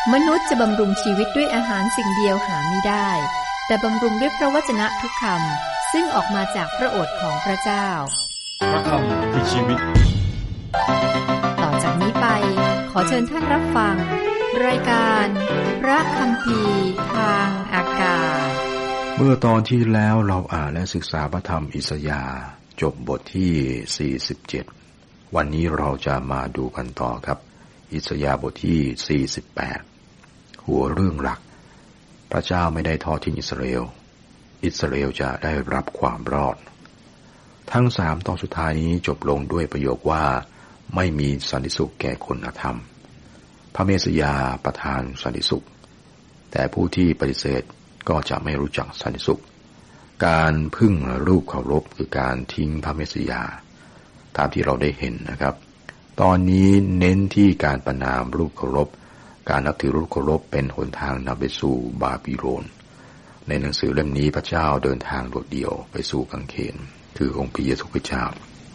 มนุษย์จะบำรุงชีวิตด้วยอาหารสิ่งเดียวหาไม่ได้แต่บำรุงด้วยพระวจนะทุกคำซึ่งออกมาจากพระโอษฐ์ของพระเจ้าพระคำคือชีวิตต่อจากนี้ไปขอเชิญท่านรับฟังรายการพระคัมภีร์ทางอากาศเมื่อตอนที่แล้วเราอ่านและศึกษาพระธรรมอิสยาห์จบบทที่47วันนี้เราจะมาดูกันต่อครับอิสยาห์บทที่48หัวเรื่องหลักพระเจ้าไม่ได้ทอดทิ้งอิสราเอลอิสราเอลจะได้รับความรอดทั้ง3ตอนสุดท้ายนี้จบลงด้วยประโยคว่าไม่มีสันติสุขแก่คนอธรรมพระเมสสิยาประทานสันติสุขแต่ผู้ที่ปฏิเสธก็จะไม่รู้จักสันติสุขการพึ่งรูปเคารพคือการทิ้งพระเมสสิยาตามที่เราได้เห็นนะครับตอนนี้เน้นที่การประณามรูปเคารพการนับถือรูปเคารพเป็นหนทางนำไปสู่บาบิโลนในหนังสือเล่มนี้พระเจ้าเดินทางโดดเดี่ยวไปสู่กางเขนคือองค์พระเยซูคริสต์เจ้า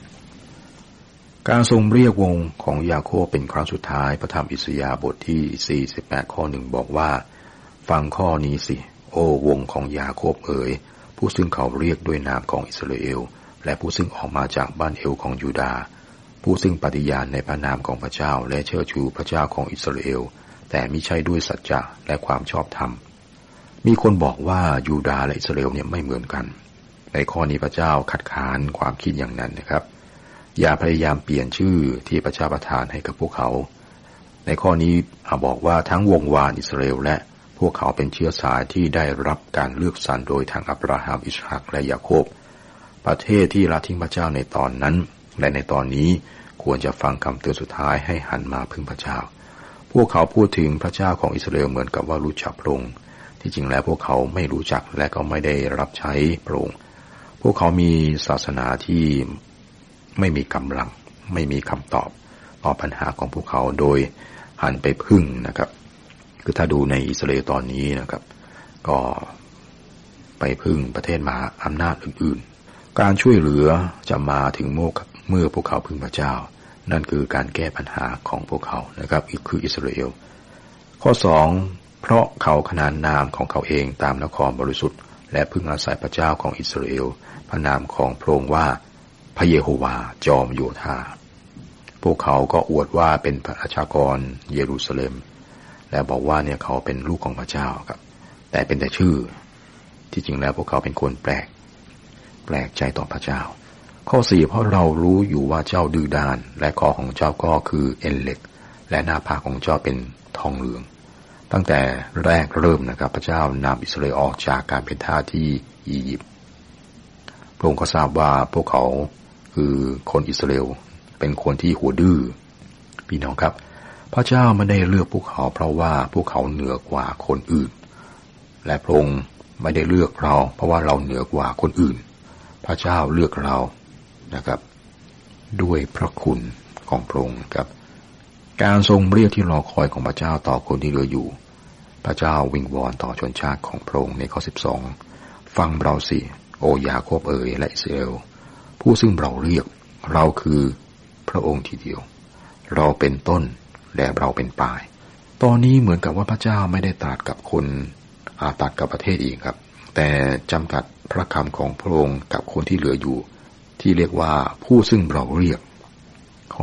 การทรงเรียกวงของยาโคบเป็นครั้งสุดท้ายพระธรรมอิสยาห์บทที่48ข้อ1บอกว่าฟังข้อนี้สิโอ้วงของยาโคบเอ๋ยผู้ซึ่งเขาเรียกด้วยนามของอิสราเอลและผู้ซึ่งออกมาจากบ้านเอลของยูดาห์ผู้ซึ่งปฏิญาณในพระนามของพระเจ้าและเชิดชูพระเจ้าของอิสราเอลแต่มิใช่ด้วยสัจจะและความชอบธรรมมีคนบอกว่ายูดาห์และอิสราเอลเนี่ยไม่เหมือนกันในข้อนี้พระเจ้าคัดค้านความคิดอย่างนั้นนะครับอย่าพยายามเปลี่ยนชื่อที่พระเจ้าประทานให้กับพวกเขาในข้อนี้บอกว่าทั้งวงวานอิสราเอลและพวกเขาเป็นเชื้อสายที่ได้รับการเลือกสรรโดยทางอับราฮัมอิสฮักและยาโคบประเทศที่ละทิ้งพระเจ้าในตอนนั้นและในตอนนี้ควรจะฟังคำเตือนสุดท้ายให้หันมาพึ่งพระเจ้าพวกเขาพูดถึงพระเจ้าของอิสราเอลเหมือนกับว่ารู้จักพระองค์ที่จริงแล้วพวกเขาไม่รู้จักและก็ไม่ได้รับใช้พระองค์พวกเขามีศาสนาที่ไม่มีกำลังไม่มีคำตอบต่อปัญหาของพวกเขาโดยหันไปพึ่งนะครับคือถ้าดูในอิสราเอลตอนนี้นะครับก็ไปพึ่งประเทศมหาอำนาจอื่นๆการช่วยเหลือจะมาถึงเมื่อพวกเขาพึ่งพระเจ้านั่นคือการแก้ปัญหาของพวกเขานะครับคืออิสราเอลข้อ2เพราะเขาขนานนามของเขาเองตามนครบริสุทธิ์และพึ่งอาศัยพระเจ้าของอิสราเอลพระนามของพระองค์ว่าพระเยโฮวาจอมโยธาพวกเขาก็อวดว่าเป็นประชากรเยรูซาเล็มและบอกว่าเนี่ยเขาเป็นลูกของพระเจ้าครับแต่เป็นแต่ชื่อที่จริงแล้วพวกเขาเป็นคนแปลกใจต่อพระเจ้าข้อ4เพราะเรารู้อยู่ว่าเจ้าดื้อด้านและคอของเจ้าก็คือเอ็นเหล็กและหน้าผากของเจ้าเป็นทองเหลืองตั้งแต่แรกเริ่มนะครับพระเจ้านำอิสราเอลออกจากการเป็นทาสที่อียิปต์พระองค์ก็ทราบว่าพวกเขาคือคนอิสราเอลเป็นคนที่หัวดื้อพี่น้องครับพระเจ้าไม่ได้เลือกพวกเขาเพราะว่าพวกเขาเหนือกว่าคนอื่นและพระองค์ไม่ได้เลือกเราเพราะว่าเราเหนือกว่าคนอื่นพระเจ้าเลือกเรานะครับด้วยพระคุณของพระองค์ครับการทรงเรียกที่รอคอยของพระเจ้าต่อคนที่เหลืออยู่พระเจ้าวิงวอนต่อชนชาติของพระองค์ในข้อ12ฟังเราสิโอยาโคบเอ๋ยและอิสราเอลผู้ซึ่งเราเรียกเราคือพระองค์ทีเดียวเราเป็นต้นและเราเป็นปลายตอนนี้เหมือนกับว่าพระเจ้าไม่ได้ตรัสกับคนตัดกับประเทศอีกครับแต่จำกัดพระคำของพระองค์กับคนที่เหลืออยู่ที่เรียกว่าผู้ซึ่งเราเรียกข้อ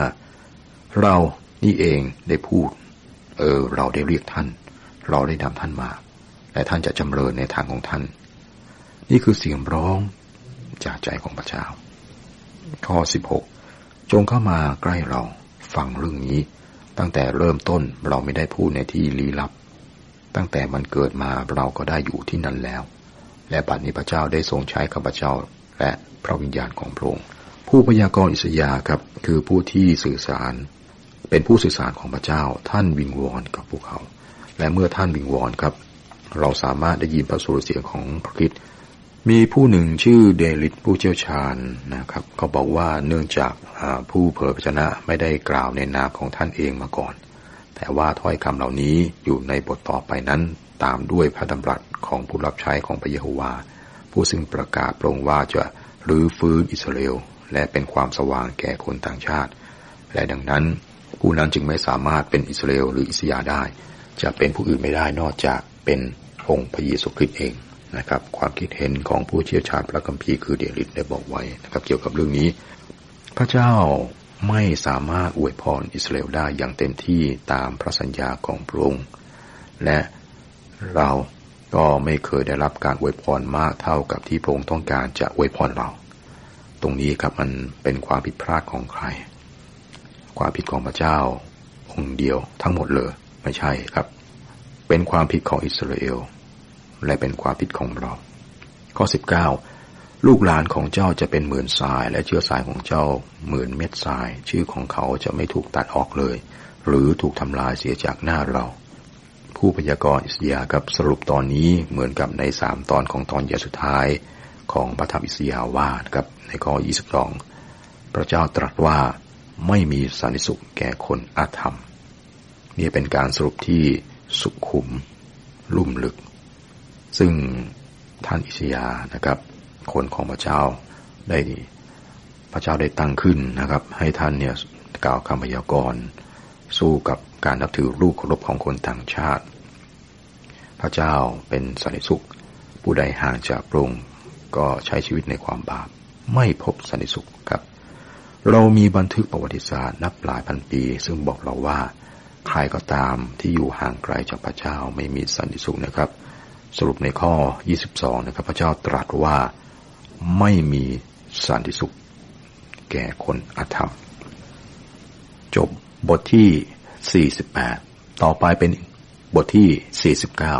15เรานี่เองได้พูดเราได้เรียกท่านเราได้นำท่านมาและท่านจะจำเริญในทางของท่านนี่คือเสียงร้องจากใจของพระเจ้าข้อ16จงเข้ามาใกล้เราฟังเรื่องนี้ตั้งแต่เริ่มต้นเราไม่ได้พูดในที่ลี้ลับตั้งแต่มันเกิดมาเราก็ได้อยู่ที่นั่นแล้วและบัดนี้พระเจ้าได้ทรงใช้ข้าพเจ้าและพระวิญญาณของพระองค์ผู้พยากรณ์อิสยาห์ครับคือผู้ที่สื่อสารเป็นผู้สื่อสารของพระเจ้าท่านวิงวอนกับพวกเขาและเมื่อท่านวิงวอนครับเราสามารถได้ยินพระสุรเสียงของพระคริสต์มีผู้หนึ่งชื่อเดลิดผู้เชี่ยวชาญนะครับเขาบอกว่าเนื่องจากผู้เผยพระชนะไม่ได้กล่าวในนามของท่านเองมาก่อนแต่ว่าถ้อยคำเหล่านี้อยู่ในบทต่อไปนั้นตามด้วยพระดำรัสของผู้รับใช้ของพระเยโฮวาผู้ซึ่งประกาศพระองค์ว่าจะรื้อฟื้นอิสราเอลและเป็นความสว่างแก่คนต่างชาติและดังนั้นผู้นั้นจึงไม่สามารถเป็นอิสราเอลหรืออิสยาห์ได้จะเป็นผู้อื่นไม่ได้นอกจากเป็นองค์พระเยซูคริสต์เองนะครับความคิดเห็นของผู้เชี่ยวชาญพระคัมภีร์คือเดลิดได้บอกไว้นะครับเกี่ยวกับเรื่องนี้พระเจ้าไม่สามารถอวยพรอิสราเอลได้อย่างเต็มที่ตามพระสัญญาของพระองค์และเราก็ไม่เคยได้รับการอวยพรมากเท่ากับที่พระองค์ต้องการจะอวยพรเราตรงนี้ครับมันเป็นความผิดพลาดของใครความผิดของพระเจ้าองค์เดียวทั้งหมดเลยไม่ใช่ครับเป็นความผิดของอิสราเอลและเป็นความผิดของเราข้อ19ลูกหลานของเจ้าจะเป็นเหมือนทรายและเชื้อสายของเจ้าเหมือนเม็ดทรายชื่อของเขาจะไม่ถูกตัดออกเลยหรือถูกทำลายเสียจากหน้าเราผู้พยากรณ์อิสยาห์กับสรุปตอนนี้เหมือนกับใน3ตอนของตอนใหญ่สุดท้ายของพระธรรมอิสยาห์ว่าครับในข้อ22พระเจ้าตรัสว่าไม่มีสันติสุขแก่คนอาธรรมนี่เป็นการสรุปที่สุขุมลุ่มลึกซึ่งท่านอิสยาห์นะครับคนของพระเจ้าได้ตั้งขึ้นนะครับให้ท่านเนี่ยกล่าวคำพยากรณ์สู้กับการนับถือรูปเคารพของคนต่างชาติพระเจ้าเป็นสันติสุขผู้ใดห่างจากพระองค์ก็ใช้ชีวิตในความบาปไม่พบสันติสุขครับเรามีบันทึกประวัติศาสตร์นับหลายพันปีซึ่งบอกเราว่าใครก็ตามที่อยู่ห่างไกลจากพระเจ้าไม่มีสันติสุขนะครับสรุปในข้อ22นะครับพระเจ้าตรัสว่าไม่มีสันติสุขแก่คนอธรรมจบบทที่48ต่อไปเป็นบทที่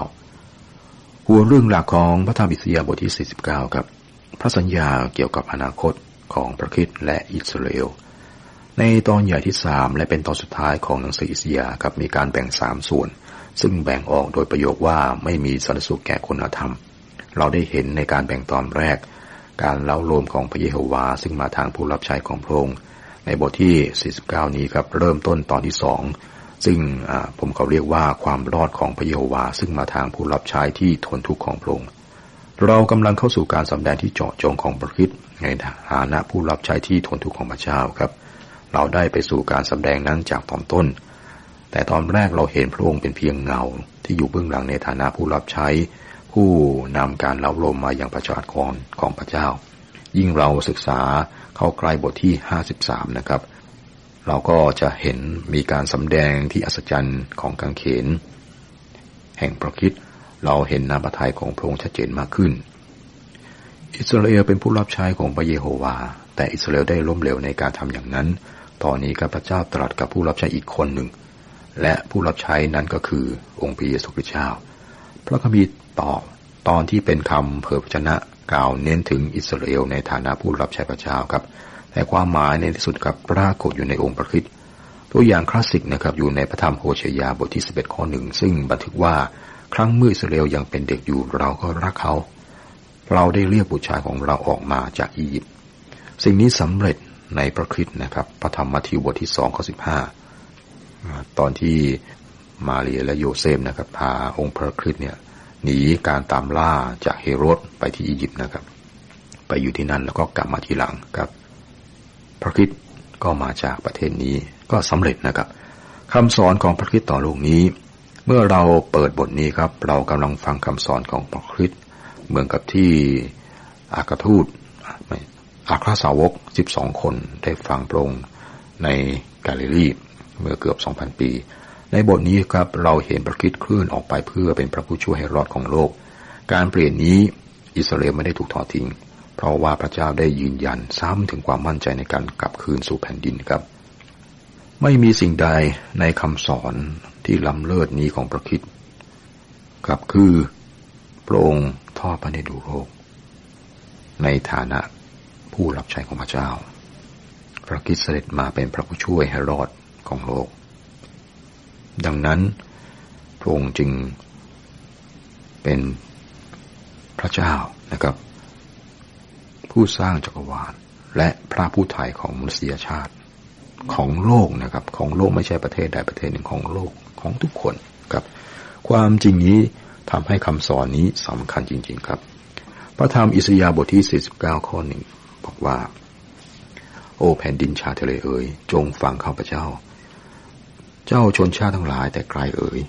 49หัวเรื่องหลักของพระธรรมอิสยาห์บทที่49ครับพระสัญญาเกี่ยวกับอนาคตของพระคริสต์และอิสราเอลในตอนใหญ่ที่3และเป็นตอนสุดท้ายของหนังสืออิสยาห์ครับมีการแบ่ง3ส่วนซึ่งแบ่งออกโดยประโยคว่าไม่มีสันติสุขแก่คนอธรรมเราได้เห็นในการแบ่งตอนแรกการเล้าโลมของพระเยโฮวาซึ่งมาทางผู้รับใช้ของพระองค์ในบทที่49นี้ครับเริ่มต้นตอนที่2ซึ่งผมเขาเรียกว่าความรอดของพระเยโฮวาซึ่งมาทางผู้รับใช้ที่ทนทุกข์ของพระองค์เรากำลังเข้าสู่การสำแดงที่เจาะจงของพระคริสต์ในฐานะผู้รับใช้ที่ทนทุกข์ของพระเจ้าครับเราได้ไปสู่การสำแดงนั้นจากตอนต้นแต่ตอนแรกเราเห็นพระองค์เป็นเพียงเงาที่อยู่เบื้องหลังในฐานะผู้รับใช้ผู้นำการเล้าโลมมาอย่างประชากรของพระเจ้ายิ่งเราศึกษาเข้าใกล้บทที่53นะครับเราก็จะเห็นมีการสำแดงที่อัศจรรย์ของกางเขนแห่งพระคริสต์เราเห็นน้ำพระทัยของพระองค์ชัดเจนมากขึ้นอิสราเอลเป็นผู้รับใช้ของพระเยโฮวาแต่อิสราเอลได้ล้มเหลวในการทำอย่างนั้นตอนนี้พระเจ้าตรัสกับผู้รับใช้อีกคนหนึ่งและผู้รับใช้นั้นก็คือองค์พระเยซูคริสต์เจ้าพระคัมภีร์ตอนที่เป็นคำเผยพระชนะกล่าวเน้นถึงอิสราเอลในฐานะผู้รับใช้พระเจ้าครับแต่ความหมายในที่สุดกับปรากฏอยู่ในองค์พระคริสต์ตัวอย่างคลาสสิกนะครับอยู่ในพระธรรมโฮเชยาบทที่11ข้อ1ซึ่งบันทึกว่าครั้งเมื่ออิสราเอลยังเป็นเด็กอยู่เราก็รักเขาเราได้เรียกบุตรชายของเราออกมาจากอียิปต์สิ่งนี้สำเร็จในพระคริสต์นะครับพระธรรมมัทธิวบทที่2ข้อ15ตอนที่มาเรียและโยเซฟนะครับพาองค์พระคริสต์เนี่ยหนีการตามล่าจากเฮโรดไปที่อียิปต์นะครับไปอยู่ที่นั่นแล้วก็กลับมาทีหลังครับพระคริสต์ก็มาจากประเทศนี้ก็สำเร็จนะครับคำสอนของพระคริสต์ต่อโลกนี้เมื่อเราเปิดบทนี้ครับเรากำลังฟังคำสอนของพระคริสต์เหมือนกับที่อัครทูตอัครสาวก12คนได้ฟังพระองค์ในกาลิลีเมื่อเกือบ 2,000 ปีในบทนี้ครับเราเห็นพระคริสต์เคลื่อนออกไปเพื่อเป็นพระผู้ช่วยให้รอดของโลกการเปลี่ยนนี้อิสราเอลไม่ได้ถูกทอดทิ้งเพราะว่าพระเจ้าได้ยืนยันซ้ำถึงความมั่นใจในการกลับคืนสู่แผ่นดินครับไม่มีสิ่งใดในคำสอนที่ล้ำเลิศนี้ของพระคริสต์ครับคือพระองค์ทอดพระเนตรดูโลกในฐานะผู้รับใช้ของพระเจ้าพระคริสต์เสด็จมาเป็นพระผู้ช่วยให้รอดของโลกดังนั้นพระองค์จึงเป็นพระเจ้านะครับผู้สร้างจักรวาลและพระผู้ไถ่ของมนุษยชาติของโลกนะครับของโลกไม่ใช่ประเทศใดประเทศหนึ่งของโลกของทุกคนครับความจริงนี้ทำให้คำสอนนี้สำคัญจริงๆครับพระธรรมอิสยาห์บทที่49ข้อ1บอกว่าโอ้แผ่นดินชาทะเลเอ๋ยจงฟังข้าพเจ้าเจ้าชนชาติทั้งหลายแต่ไกลเอ๋ย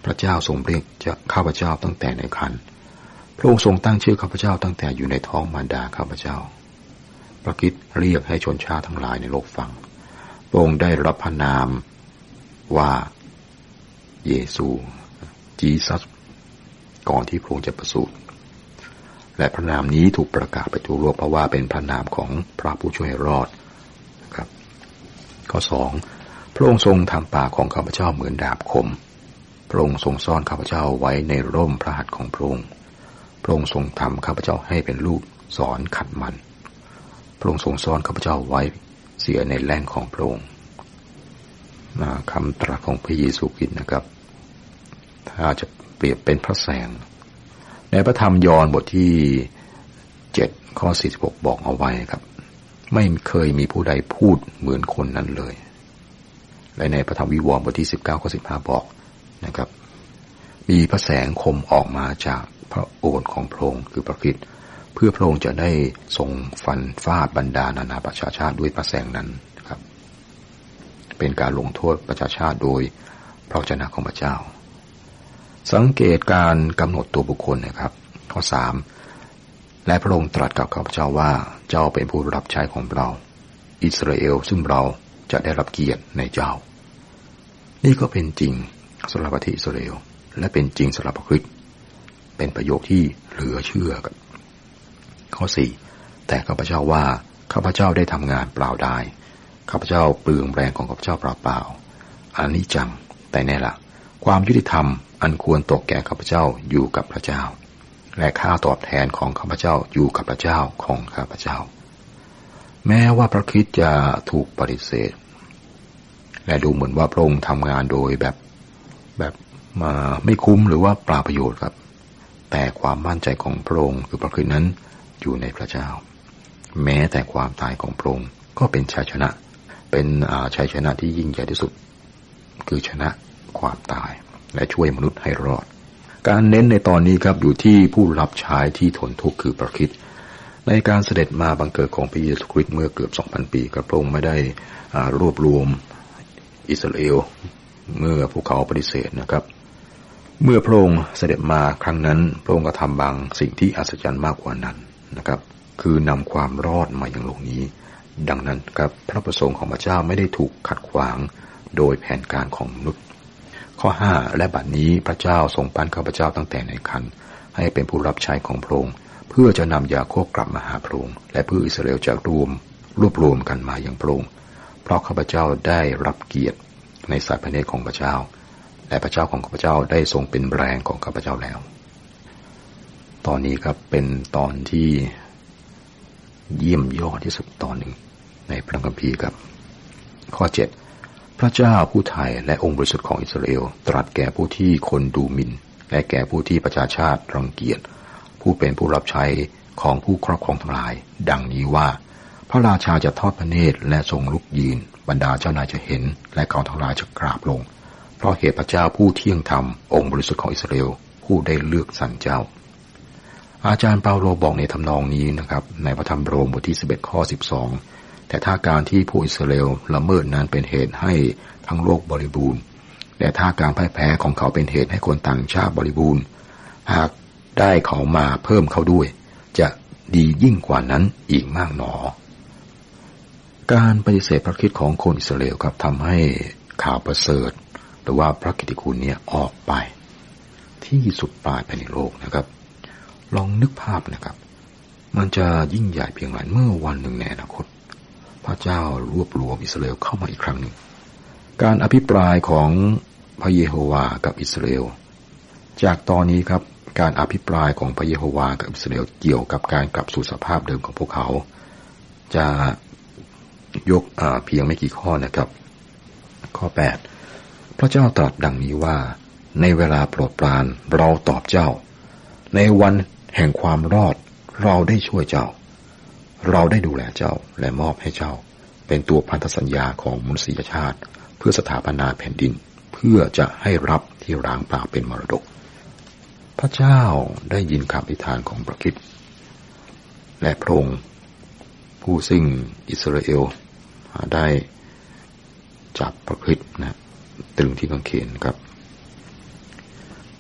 พระเจ้าทรงเรียกข้าพเจ้าตั้งแต่ในครรภ์พระองค์ทรงตั้งชื่อข้าพเจ้าตั้งแต่อยู่ในท้องมารดาข้าพเจ้าพระคริสต์เรียกให้ชนชาติทั้งหลายในโลกฟังพระองค์ได้รับพระนามว่าเยซูจีซัสก่อนที่พระองค์จะประสูติและพระนามนี้ถูกประกาศไปทั่วโลกเพราะว่าเป็นพระนามของพระผู้ช่วยให้รอดครับข้อ 2พระองค์ทรงทำปากของข้าพเจ้าเหมือนดาบคมพระองค์ทรงซ่อนข้าพเจ้าไว้ในร่มพระหัตถ์ของพระองค์พระองค์ทรงทำข้าพเจ้าให้เป็นลูกศรขัดมันพระองค์ทรงซ่อนข้าพเจ้าไว้เสียในแล่งของพระองค์คำตรัสของพระเยซูคริสต์นะครับถ้าจะเปรียบเป็นพระแสงในพระธรรมยอห์นบทที่7ข้อ46บอกเอาไว้ครับไม่เคยมีผู้ใดพูดเหมือนคนนั้นเลยและในพระธรรมวิวรณ์บทที่19ข้อ15บอกนะครับมีพระแสงคมออกมาจากพระโอษฐ์ของพระองค์คือพระคริสต์เพื่อพระองค์จะได้ทรงฟันฟาดบรรดานานาประชาชาติด้วยพระแสงนั้นครับเป็นการลงโทษประชาชาติโดยพระวจนะของพระเจ้าสังเกตการกำหนดตัวบุคคลนะครับข้อ 3และพระองค์ตรัสกับข้าพเจ้าว่าเจ้าเป็นผู้รับใช้ของเราอิสราเอลซึ่งเราจะได้รับเกียรติในเจ้านี่ก็เป็นจริงสำหรับประเทศอิสราเอลและเป็นจริงสำหรับพระคริสต์เป็นประโยคที่เหลือเชื่อกันข้อ 4แต่ข้าพเจ้าว่าข้าพเจ้าได้ทำงานเปล่าได้ข้าพเจ้าเปลืองแรงของข้าพเจ้าเปล่าๆอันนี้จังแต่แน่ละความยุติธรรมอันควรตกแก่ข้าพเจ้าอยู่กับพระเจ้าและค่าตอบแทนของข้าพเจ้าอยู่กับพระเจ้าของข้าพเจ้าแม้ว่าพระคริสต์จะถูกปฏิเสธและดูเหมือนว่าพระองค์ทำงานโดยแบบมาไม่คุ้มหรือว่าเปล่าประโยชน์ครับแต่ความมั่นใจของพระองค์คือพระคริสต์นั้นอยู่ในพระเจ้าแม้แต่ความตายของพระองค์ก็เป็นชัยชนะเป็นชัยชนะที่ยิ่งใหญ่ที่สุดคือชนะความตายและช่วยมนุษย์ให้รอดการเน้นในตอนนี้ครับอยู่ที่ผู้รับใช้ที่ทนทุกข์คือพระคริสต์ในการเสด็จมาบังเกิดของพระเยซูคริสต์เมื่อเกือบ 2,000 ปีพระองค์ไม่ได้รวบรวมอิสราเอลเมื่อพวกเขาปฏิเสธนะครับเมื่อพระองค์เสด็จมาครั้งนั้นพระองค์ก็ทำบางสิ่งที่อัศจรรย์มากกว่านั้นนะครับคือนำความรอดมาอย่างโลกนี้ดังนั้นครับพระประสงค์ของพระเจ้าไม่ได้ถูกขัดขวางโดยแผนการของมนุษย์ข้อ 5และบัดนี้พระเจ้าทรงปั้นข้าพเจ้าตั้งแต่ในครรภ์ให้เป็นผู้รับใช้ของพระองค์เพื่อจะนำยาโคบกลับมาหาพระองค์และเพื่ออิสราเอลจะรวบรวมกันมาอย่างพระองค์เพราะข้าพเจ้าได้รับเกียรติในสายพระเนตรของพระเจ้าและพระเจ้าของข้าพเจ้าได้ทรงเป็นแรงของข้าพเจ้าแล้วตอนนี้ครับเป็นตอนที่เยี่ยมยอดที่สุดตอนหนึ่งในพระคัมภีร์ครับข้อ 7พระเจ้าผู้ไถ่และองค์บริสุทธิ์ของอิสราเอลตรัสแก่ผู้ที่คนดูหมิ่นและแก่ผู้ที่ประชาชาติรังเกียจผู้เป็นผู้รับใช้ของผู้ครอบครองทั้งหลายดังนี้ว่าพระราชาจะทอดพระเนตรและทรงลุกยืนบรรดาเจ้านายจะเห็นและเขาทั้งหลายจะกราบลงเพราะเหตุพระเจ้าผู้เที่ยงธรรมองค์บริสุทธิ์ของอิสราเอลผู้ได้เลือกสรรเจ้าอาจารย์เปาโลบอกในทำนองนี้นะครับในพระธรรมโรมบทที่11ข้อ12แต่ถ้าการที่ผู้อิสราเอลละเมิดนั้นเป็นเหตุให้ทั้งโลกบริบูรณ์แต่ถ้าการพ่ายแพ้ของเขาเป็นเหตุให้คนต่างชาติบริบูรณ์หากได้เขามาเพิ่มเขาด้วยจะดียิ่งกว่านั้นอีกมากหนอการปฏิเสธพระคริสต์ของคนอิสราเอลครับทำให้ข่าวประเสริฐหรือว่าพระกิตติคุณเนี่ยออกไปที่สุดปลายภายในโลกนะครับลองนึกภาพนะครับมันจะยิ่งใหญ่เพียงไรเมื่อวันหนึ่งในอนาคตพระเจ้ารวบรวมอิสราเอลเข้ามาอีกครั้งหนึ่งการอภิปรายของพระเยโฮวากับอิสราเอลจากตอนนี้ครับการอภิปรายของพระเยโฮวากับอิสราเอลเกี่ยวกับการกลับสู่สภาพเดิมของพวกเขาจะยกเพียงไม่กี่ข้อนะครับข้อ 8พระเจ้าตรัสดังนี้ว่าในเวลาโปรดปรานเราตอบเจ้าในวันแห่งความรอดเราได้ช่วยเจ้าเราได้ดูแลเจ้าและมอบให้เจ้าเป็นตัวพันธสัญญาของมนุษยชาติเพื่อสถาปนาแผ่นดินเพื่อจะให้รับที่ร้างเปล่าเป็นมรดกพระเจ้าได้ยินคำอธิษฐานของพระคริสต์และพระองค์ผู้ซึ่งอิสราเอลได้จับพระคริสต์นะตรึงที่กางเขนครับ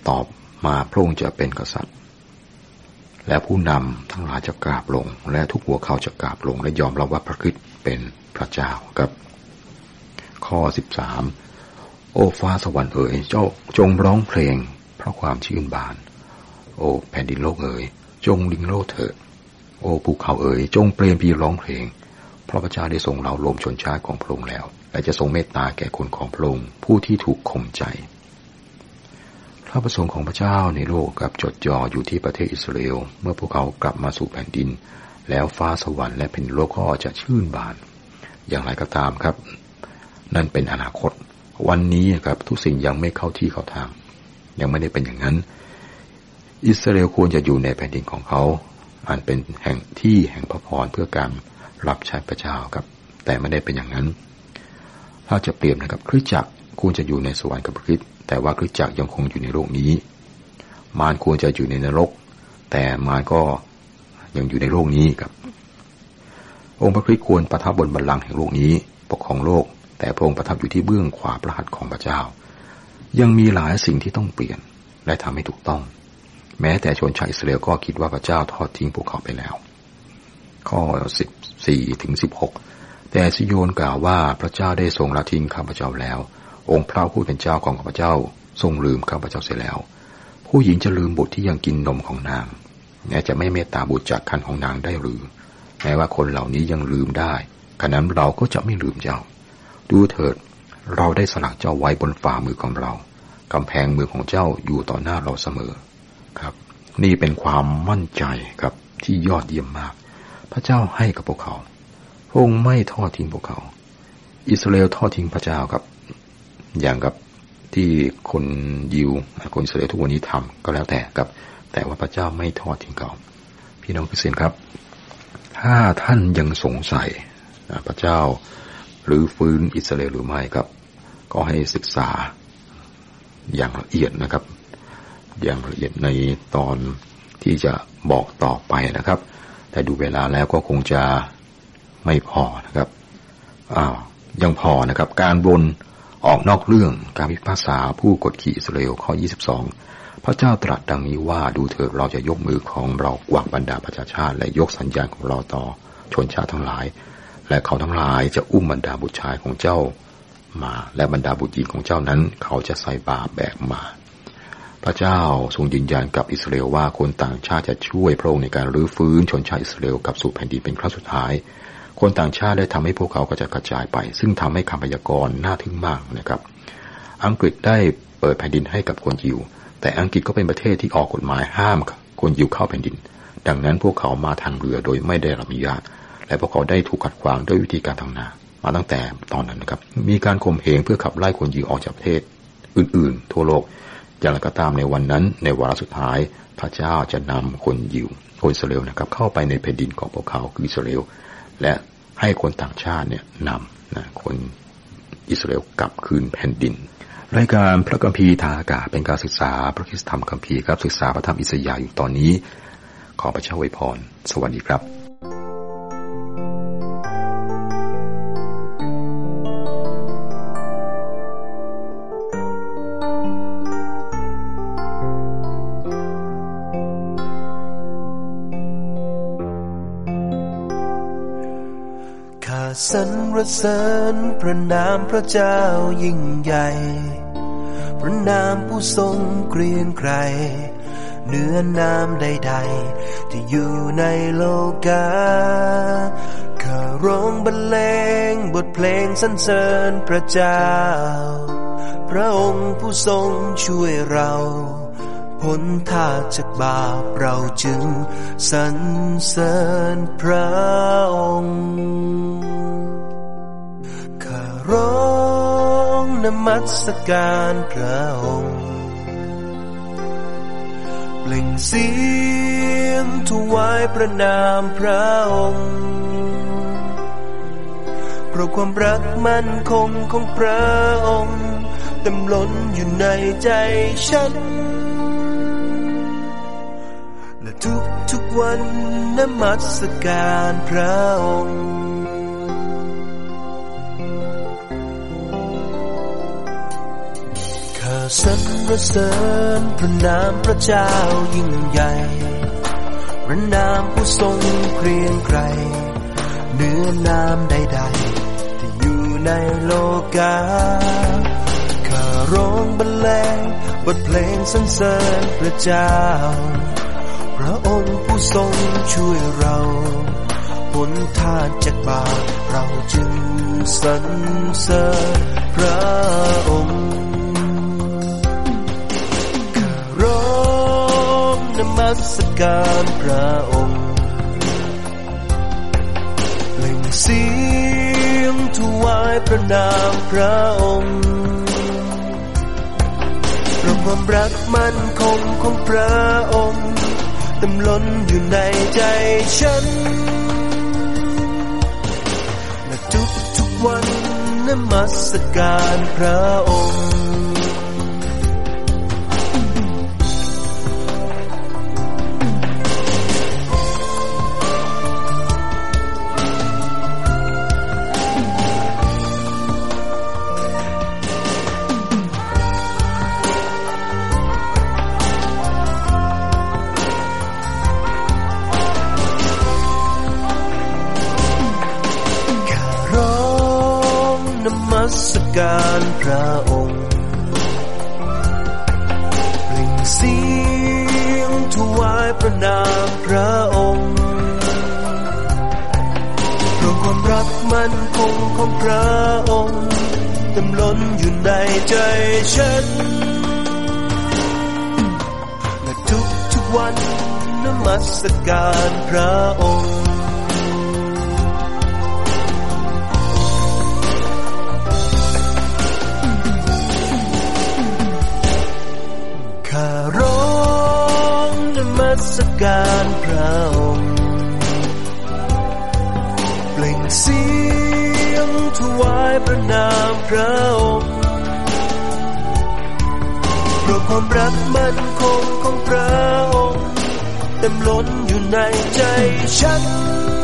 ตอบมาพระองค์จะเป็นกษัตริย์และผู้นำทั้งหลายจะกราบลงและทุกหัวเขาจะกราบลงและยอมรับว่าพระคริสต์เป็นพระเจ้าครับข้อ13โอ้ฟ้าสวรรค์เอ๋ยเจ้าจงร้องเพลงเพราะความชื่นบานโอ้แผ่นดินโลกเอ๋ยจงลิงโลดเถิดโอ้ภูเขาเอ๋ยจงเปรมปรีร้องเพลงเพราะพระเจ้าได้ทรงเล้าโลมชนชาติของพระองค์แล้วและจะทรงเมตตาแก่คนของพระองค์ผู้ที่ถูกข่มใจพระประสงค์ของพระเจ้าในโลกกับจดจ่ออยู่ที่ประเทศอิสราเอลเมื่อพวกเขากลับมาสู่แผ่นดินแล้วฟ้าสวรรค์และแผ่นดินโลกก็จะชื่นบานอย่างไรก็ตามครับนั่นเป็นอนาคตวันนี้ครับทุกสิ่งยังไม่เข้าที่เข้าทางยังไม่ได้เป็นอย่างนั้นอิสราเอลควรจะอยู่ในแผ่นดินของเขาอันเป็นแห่งที่แห่งพระพรเพื่อการรับใช้พระเจ้าครับแต่ไม่ได้เป็นอย่างนั้นถ้าจะเปรียบนะครับคริสตจักรควรจะอยู่ในสวรรค์กับพระคริสต์แต่ว่าคริสตจักรยังคงอยู่ในโลกนี้มารควรจะอยู่ในนรกแต่มารก็ยังอยู่ในโลกนี้ครับองค์พระคริสต์ควรประทับบนบัลลังก์แห่งโลกนี้ปกครองโลกแต่พระองค์ประทับอยู่ที่เบื้องขวาพระหัตถ์ของพระเจ้ายังมีหลายสิ่งที่ต้องเปลี่ยนและทำให้ถูกต้องแม้แต่ชนชาวอิสราเอลก็คิดว่าพระเจ้าทอดทิ้งพวกเขาไปแล้วข้อ14ถึง16แต่ซิโยนกล่าวว่าพระเจ้าได้ทรงละทิ้งข้าพเจ้าแล้วองค์พระผู้เป็นเจ้าของข้าพเจ้าทรงลืมข้าพเจ้าเสียแล้วผู้หญิงจะลืมบุตรที่ยังกินนมของนางแม้จะไม่เมตตาบุตรจากครรภ์ของนางได้หรือแม้ว่าคนเหล่านี้ยังลืมได้ขณะนั้นเราก็จะไม่ลืมเจ้าดูเถิดเราได้สลักเจ้าไว้บนฝ่ามือของเรากำแพงมือของเจ้าอยู่ต่อหน้าเราเสมอครับนี่เป็นความมั่นใจครับที่ยอดเยี่ยมมากพระเจ้าให้กับพวกเขาพระองค์ไม่ทอดทิ้งพวกเขาอิสราเอลทอดทิ้งพระเจ้าครับอย่างกับที่คนยิวคนอิสราเอลทุกวันนี้ทำก็แล้วแต่ครับแต่ว่าพระเจ้าไม่ทอดทิ้งเขาพี่น้องคริสเตียนครับถ้าท่านยังสงสัยพระเจ้าหรือฟื้นอิสราเอลหรือไม่ครับก็ให้ศึกษาอย่างละเอียดนะครับอย่างละเอียดในตอนที่จะบอกต่อไปนะครับแต่ดูเวลาแล้วก็คงจะไม่พอนะครับยังพอนะครับการบนออกนอกเรื่องการพิพากษาผู้กดขี่อิสราเอลข้อ22พระเจ้าตรัสดังนี้ว่าดูเถิดเราจะยกมือของเรากวาดบรรดาประชาชาติและยกสัญญาณของเราต่อชนชาติทั้งหลายและเขาทั้งหลายจะอุ้มบรรดาบุตรชายของเจ้ามาและบรรดาบุตรหญิงของเจ้านั้นเขาจะใส่บาแบกมาพระเจ้าทรงยืนยันกับอิสราเอลว่าคนต่างชาติจะช่วยพระองค์ในการรื้อฟื้นชนชาติอิสราเอลกลับสู่แผ่นดินเป็นครั้งสุดท้ายคนต่างชาติได้ทำให้พวกเขากระจายไปซึ่งทำให้คำพยากรณ์น่าทึ่งมากนะครับอังกฤษได้เปิดแผ่นดินให้กับคนยิวแต่อังกฤษก็เป็นประเทศที่ออกกฎหมายห้ามคนยิวเข้าแผ่นดินดังนั้นพวกเขามาทางเรือโดยไม่ได้รับอนุญาตและพวกเขาได้ถูกขัดขวางด้วยวิธีการทางน้ำมาตั้งแต่ตอนนั้นนะครับมีการข่มเหงเพื่อขับไล่คนยิวออกจากประเทศอื่นๆทั่วโลกอย่างไรก็ตามในวันนั้นในวาระสุดท้ายพระเจ้าจะนำคนยิวคนอิสราเอลนะครับเข้าไปในแผ่นดินของพวกเขาคืออิสราเอลและให้คนต่างชาติเนี่ยนำคนอิสราเอลกลับคืนแผ่นดินรายการพระคัมภีร์ทางอากาศเป็นการศึกษาพระคริสตธรรมคัมภีร์ครับศึกษาพระธรรมอิสยาห์อยู่ตอนนี้ขอพระเจ้าอวยพรสวัสดีครับสรรเสริญพระนามพระเจ้ายิ่งใหญ่พระนามผู้ทรงเกรียงไกรเหนือนามใดๆที่อยู่ในโลกาข้าร้องบรรเลงบทเพลงสรรเสริญพระเจ้าพระองค์ผู้ทรงช่วยเราพ้นทางจากบาปเราจึงสรรเสริญพระองค์ข้าร้องนมัสการพระองค์เปล่งเสียงถวายพระนามพระองค์เพราะความรักมั่นคงของพระองค์เต็มล้นอยู่ในใจฉันและทุกวันนมัสการพระองค์ข้าสรรเสริญพระนามพระเจ้ายิ่งใหญ่พระนามผู้ทรงเกรียงไกรเหนือนามใดๆที่อยู่ในโลกาข้าร้องบรรเลงบทเพลงสรรเสริญพระเจ้าพระองค์ผู้ทรงช่วยเราพ้นทาสจากบาปเราจึงสรรเสริญพระองค์ข้าร้องนมัสการพระองค์เปล่งเสียงถวายพระนามพระองค์เพราะความรักมั่นคงของพระองค์เต็มล้นอยู่ในใจฉันและทุกวันนมัสการพระองค์นมัสการพระองค์เปล่งเสียงถวายพระนามพระองค์เพราะความรักมั่นคงของพระองค์เต็มล้นอยู่ในใจฉันและทุกวันนมัสการพระองค์ข้าร้องนมัสการพระองค์เปล่งเสียงถวายพระนามพระองค์เพราะความรักมั่นคงของพระองค์เต็มล้นอยู่ในใจฉัน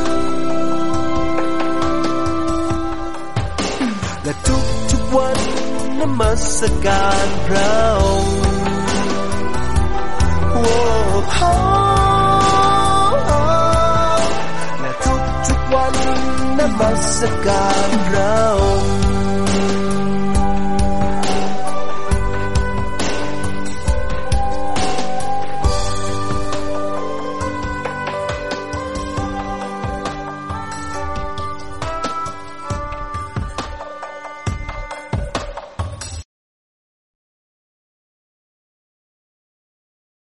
และทุกวันนมัสการพระองค์และทุกวันนมัสการพระองค์